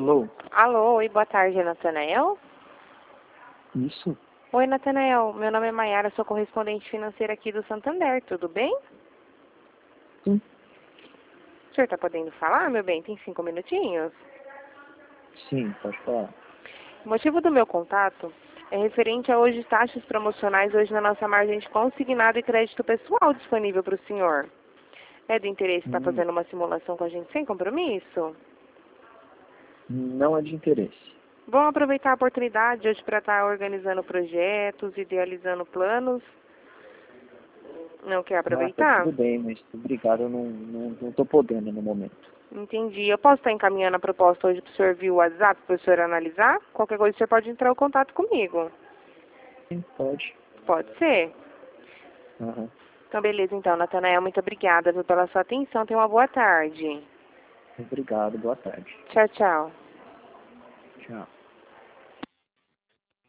Alô? Alô, oi, boa tarde, Natanael? Isso? Oi, Natanael, meu nome é Maiara, sou correspondente financeira aqui do Santander, tudo bem? Sim. O senhor está podendo falar, meu bem? Tem 5 minutinhos? Sim, pode falar. O motivo do meu contato é referente a hoje taxas promocionais hoje na nossa margem de consignado e crédito pessoal disponível para o senhor. É do interesse estar fazendo uma simulação com a gente sem compromisso? Não é de interesse. Vamos aproveitar a oportunidade hoje para estar organizando projetos, idealizando planos. Não quer Tá aproveitar? tudo bem, mas obrigado, eu não tô podendo no momento. Entendi. Eu posso estar encaminhando a proposta hoje para o senhor via WhatsApp para o senhor analisar? Qualquer coisa o senhor pode entrar em contato comigo. Sim, pode. Pode ser? Aham. Então, beleza. Então, Natanael, muito obrigada viu, pela sua atenção. Tenha uma boa tarde. Obrigado, boa tarde. Tchau, tchau. Tchau.